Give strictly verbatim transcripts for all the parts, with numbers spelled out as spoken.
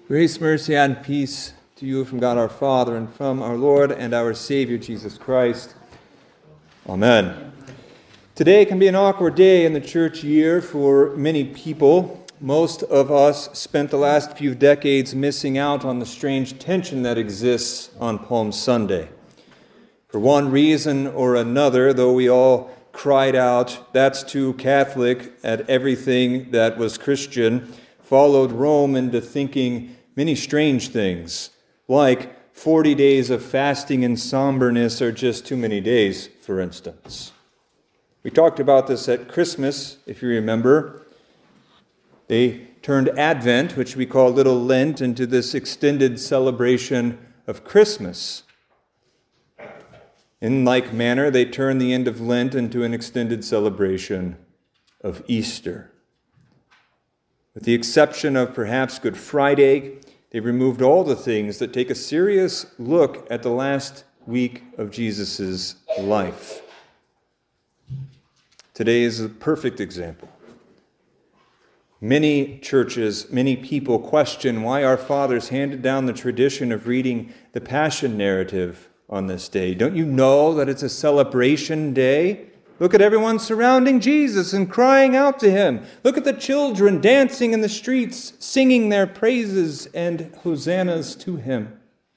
Grace, mercy, and peace to you from God our Father and from our Lord and our Savior, Jesus Christ. Amen. Today can be an awkward day in the church year for many people. Most of us spent the last few decades missing out on the strange tension that exists on Palm Sunday. For one reason or another, though we all cried out, "That's too Catholic," at everything that was Christian, followed Rome into thinking many strange things, like forty days of fasting and somberness are just too many days, for instance. We talked about this at Christmas, if you remember. They turned Advent, which we call Little Lent, into this extended celebration of Christmas. In like manner, they turned the end of Lent into an extended celebration of Easter. With the exception of perhaps Good Friday, they removed all the things that take a serious look at the last week of Jesus' life. Today is a perfect example. Many churches, many people question why our fathers handed down the tradition of reading the Passion narrative on this day. Don't you know that it's a celebration day? Look at everyone surrounding Jesus and crying out to him. Look at the children dancing in the streets, singing their praises and hosannas to him.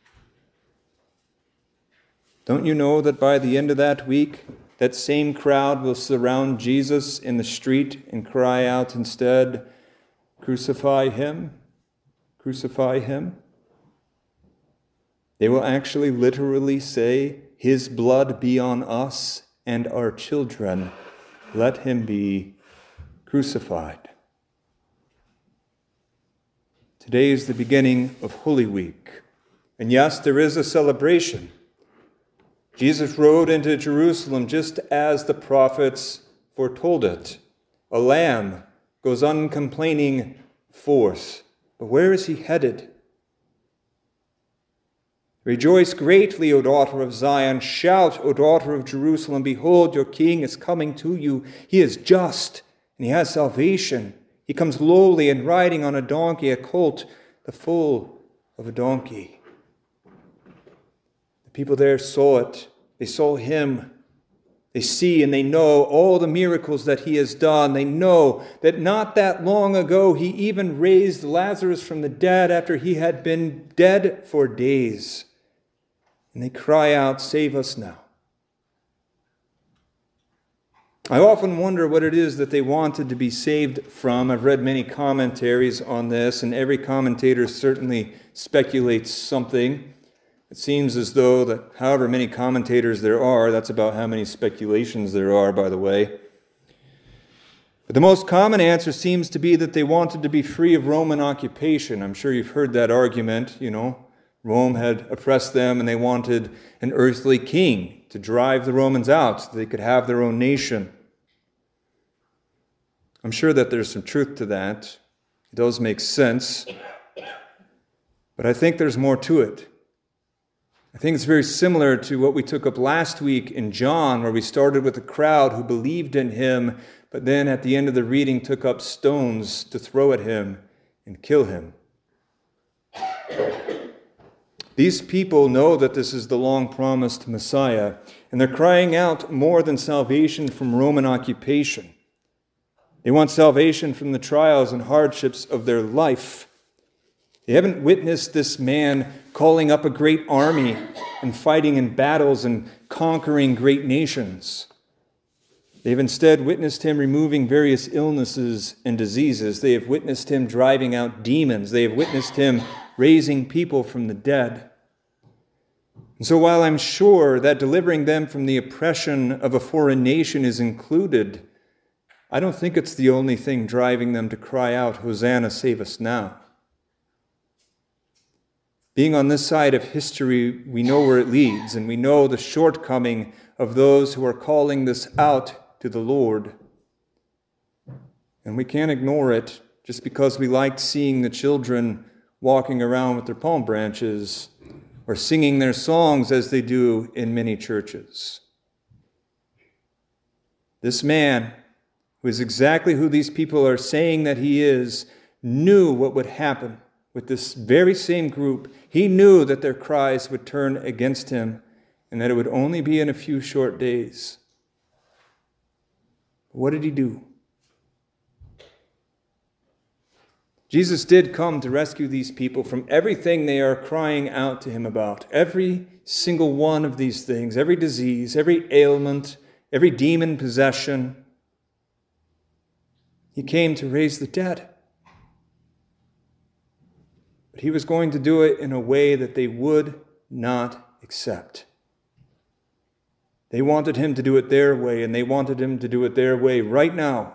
Don't you know that by the end of that week, that same crowd will surround Jesus in the street and cry out instead, "Crucify him, crucify him"? They will actually literally say, "His blood be on us and our children, let him be crucified." Today is the beginning of Holy Week. And yes, there is a celebration. Jesus rode into Jerusalem just as the prophets foretold it. A lamb goes uncomplaining forth. But where is he headed? "Rejoice greatly, O daughter of Zion. Shout, O daughter of Jerusalem. Behold, your king is coming to you. He is just, and he has salvation. He comes lowly and riding on a donkey, a colt, the foal of a donkey." The people there saw it. They saw him. They see and they know all the miracles that he has done. They know that not that long ago he even raised Lazarus from the dead after he had been dead for days. And they cry out, "Save us now." I often wonder what it is that they wanted to be saved from. I've read many commentaries on this, and every commentator certainly speculates something. It seems as though that however many commentators there are, that's about how many speculations there are, by the way. But the most common answer seems to be that they wanted to be free of Roman occupation. I'm sure you've heard that argument, you know. Rome had oppressed them and they wanted an earthly king to drive the Romans out so they could have their own nation. I'm sure that there's some truth to that. It does make sense. But I think there's more to it. I think it's very similar to what we took up last week in John, where we started with a crowd who believed in him, but then at the end of the reading took up stones to throw at him and kill him. These people know that this is the long-promised Messiah, and they're crying out more than salvation from Roman occupation. They want salvation from the trials and hardships of their life. They haven't witnessed this man calling up a great army and fighting in battles and conquering great nations. They've instead witnessed him removing various illnesses and diseases. They have witnessed him driving out demons. They have witnessed him raising people from the dead. And so while I'm sure that delivering them from the oppression of a foreign nation is included, I don't think it's the only thing driving them to cry out, "Hosanna, save us now." Being on this side of history, we know where it leads, and we know the shortcoming of those who are calling this out to the Lord. And we can't ignore it just because we liked seeing the children walking around with their palm branches or singing their songs as they do in many churches. This man, who is exactly who these people are saying that he is, knew what would happen with this very same group, he knew that their cries would turn against him and that it would only be in a few short days. What did he do? Jesus did come to rescue these people from everything they are crying out to him about. Every single one of these things, every disease, every ailment, every demon possession. He came to raise the dead. But he was going to do it in a way that they would not accept. They wanted him to do it their way, and they wanted him to do it their way right now.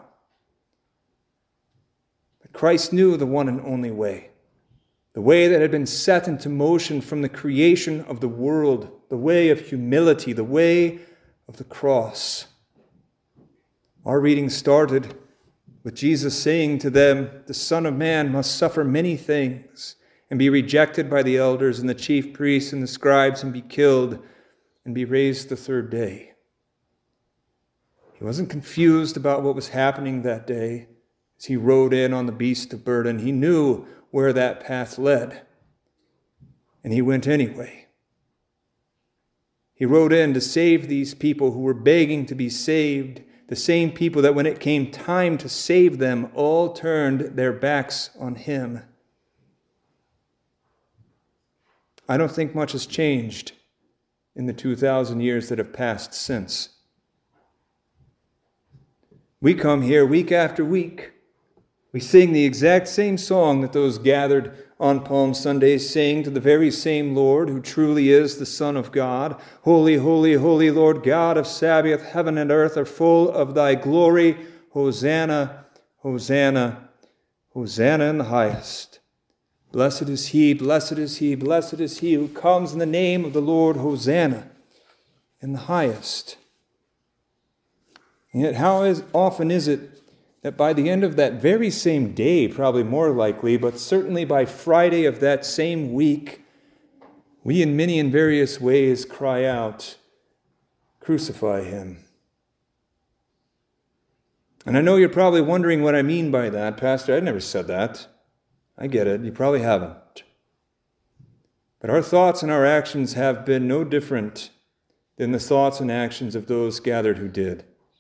But Christ knew the one and only way, the way that had been set into motion from the creation of the world, the way of humility, the way of the cross. Our reading started with Jesus saying to them, "The Son of Man must suffer many things and be rejected by the elders and the chief priests and the scribes and be killed and be raised the third day." He wasn't confused about what was happening that day as he rode in on the beast of burden. He knew where that path led, and he went anyway. He rode in to save these people who were begging to be saved, the same people that when it came time to save them, all turned their backs on him. I don't think much has changed in the two thousand years that have passed since. We come here week after week. We sing the exact same song that those gathered on Palm Sunday sing to the very same Lord who truly is the Son of God. Holy, holy, holy Lord God of Sabaoth, heaven and earth are full of thy glory. Hosanna, Hosanna, Hosanna in the highest. Blessed is he, blessed is he, blessed is he who comes in the name of the Lord. Hosanna in the highest. And yet how is, often is it that by the end of that very same day, probably more likely, but certainly by Friday of that same week, we in many and various ways cry out, "Crucify him." And I know you're probably wondering what I mean by that. Pastor, I never said that. I get it. You probably haven't. But our thoughts and our actions have been no different than the thoughts and actions of those gathered who did.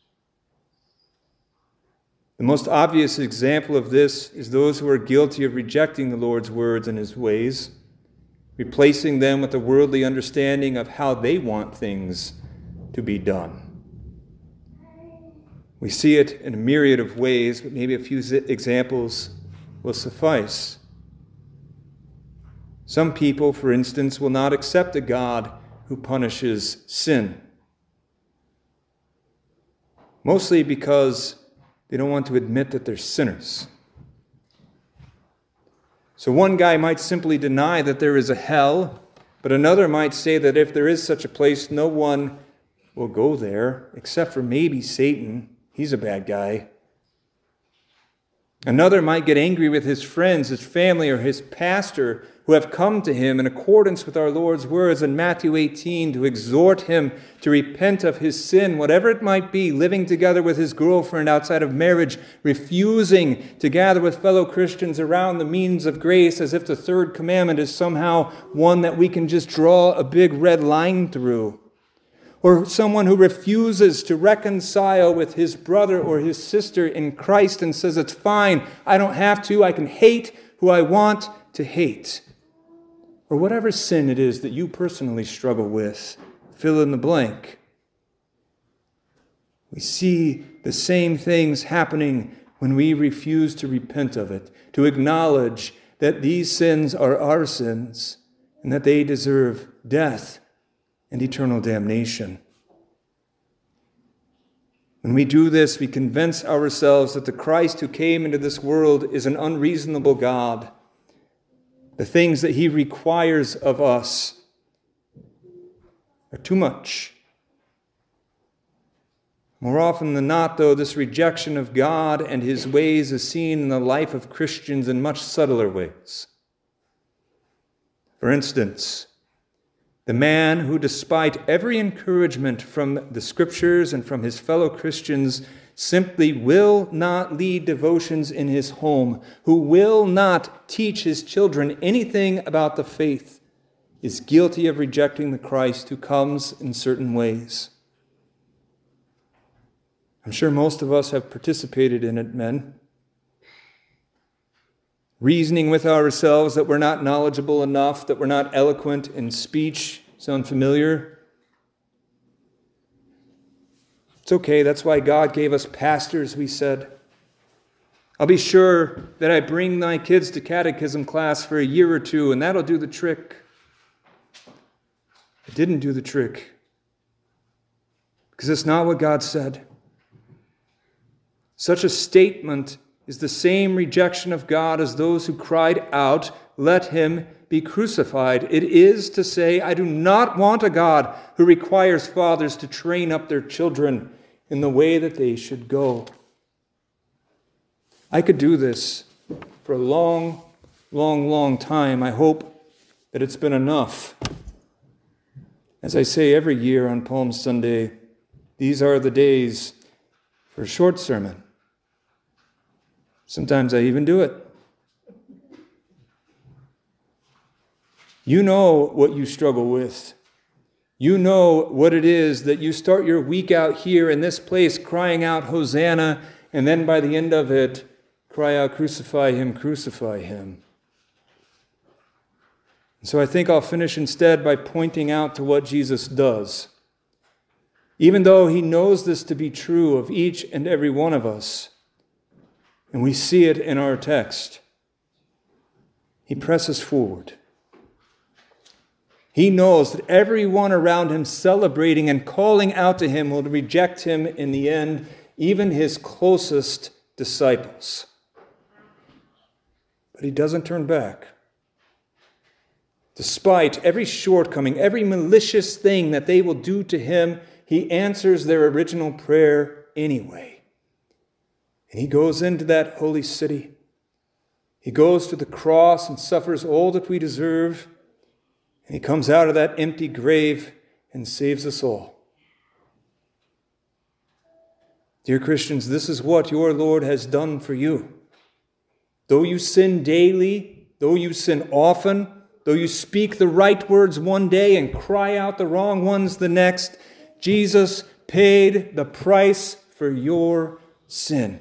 The most obvious example of this is those who are guilty of rejecting the Lord's words and his ways, replacing them with a worldly understanding of how they want things to be done. We see it in a myriad of ways, but maybe a few examples will suffice. Some people, for instance, will not accept a God who punishes sin, mostly because they don't want to admit that they're sinners. So one guy might simply deny that there is a hell, but another might say that if there is such a place, no one will go there, except for maybe Satan. He's a bad guy. Another might get angry with his friends, his family, or his pastor who have come to him in accordance with our Lord's words in Matthew eighteen to exhort him to repent of his sin, whatever it might be, living together with his girlfriend outside of marriage, refusing to gather with fellow Christians around the means of grace as if the third commandment is somehow one that we can just draw a big red line through. Or someone who refuses to reconcile with his brother or his sister in Christ and says, "It's fine, I don't have to, I can hate who I want to hate." Or whatever sin it is that you personally struggle with, fill in the blank. We see the same things happening when we refuse to repent of it, to acknowledge that these sins are our sins and that they deserve death and eternal damnation. When we do this, we convince ourselves that the Christ who came into this world is an unreasonable God. The things that he requires of us are too much. More often than not, though, this rejection of God and his ways is seen in the life of Christians in much subtler ways. For instance, the man who, despite every encouragement from the Scriptures and from his fellow Christians, simply will not lead devotions in his home, who will not teach his children anything about the faith, is guilty of rejecting the Christ who comes in certain ways. I'm sure most of us have participated in it, men. Reasoning with ourselves that we're not knowledgeable enough, that we're not eloquent in speech. Sound familiar? It's okay. That's why God gave us pastors, we said. I'll be sure that I bring my kids to catechism class for a year or two, and that'll do the trick. It didn't do the trick. Because it's not what God said. Such a statement is the same rejection of God as those who cried out, "Let him be crucified." It is to say, I do not want a God who requires fathers to train up their children in the way that they should go. I could do this for a long, long, long time. I hope that it's been enough. As I say every year on Palm Sunday, these are the days for a short sermon. Sometimes I even do it. You know what you struggle with. You know what it is that you start your week out here in this place crying out, Hosanna, and then by the end of it, cry out, crucify him, crucify him. And so I think I'll finish instead by pointing out to what Jesus does. Even though he knows this to be true of each and every one of us, and we see it in our text, he presses forward. He knows that everyone around him celebrating and calling out to him will reject him in the end, even his closest disciples. But he doesn't turn back. Despite every shortcoming, every malicious thing that they will do to him, he answers their original prayer anyway. And he goes into that holy city. He goes to the cross and suffers all that we deserve. And he comes out of that empty grave and saves us all. Dear Christians, this is what your Lord has done for you. Though you sin daily, though you sin often, though you speak the right words one day and cry out the wrong ones the next, Jesus paid the price for your sin.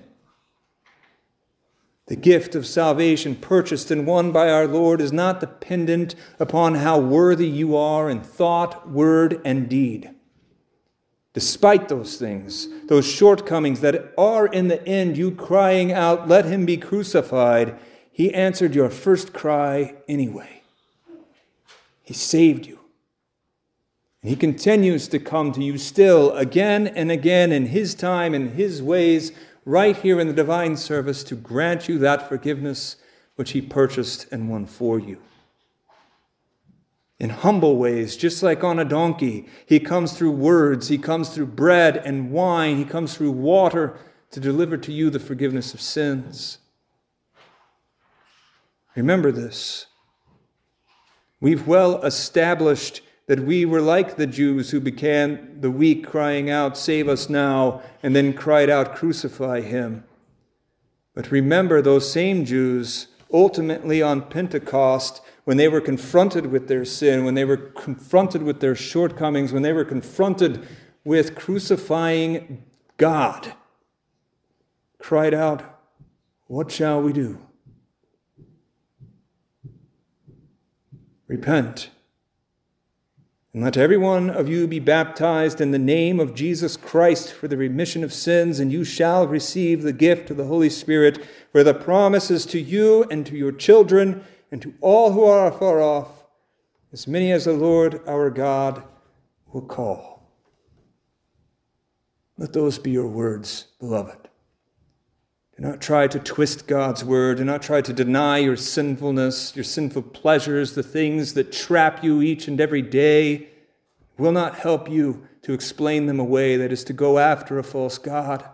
The gift of salvation purchased and won by our Lord is not dependent upon how worthy you are in thought, word, and deed. Despite those things, those shortcomings that are in the end you crying out, "Let him be crucified," he answered your first cry anyway. He saved you. And he continues to come to you still again and again in his time and his ways, right here in the divine service, to grant you that forgiveness which he purchased and won for you. In humble ways, just like on a donkey, he comes through words, he comes through bread and wine, he comes through water to deliver to you the forgiveness of sins. Remember this. We've well established that we were like the Jews who began the week crying out, "Save us now," and then cried out, "Crucify him." But remember those same Jews, ultimately on Pentecost, when they were confronted with their sin, when they were confronted with their shortcomings, when they were confronted with crucifying God, cried out, "What shall we do?" Repent. And let every one of you be baptized in the name of Jesus Christ for the remission of sins, and you shall receive the gift of the Holy Spirit, for the promise is to you and to your children and to all who are afar off, as many as the Lord our God will call. Let those be your words, beloved. Do not try to twist God's word. Do not try to deny your sinfulness, your sinful pleasures, the things that trap you each and every day. It will not help you to explain them away, that is, to go after a false God.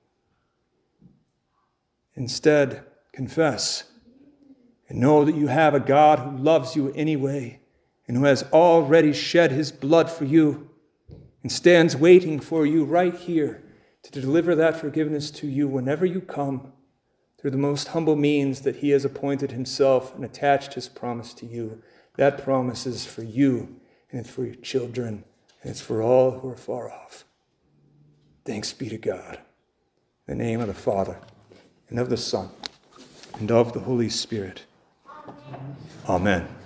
Instead, confess and know that you have a God who loves you anyway and who has already shed his blood for you and stands waiting for you right here to deliver that forgiveness to you whenever you come through the most humble means that he has appointed himself and attached his promise to you. That promise is for you, and it's for your children, and it's for all who are far off. Thanks be to God. In the name of the Father, and of the Son, and of the Holy Spirit. Amen.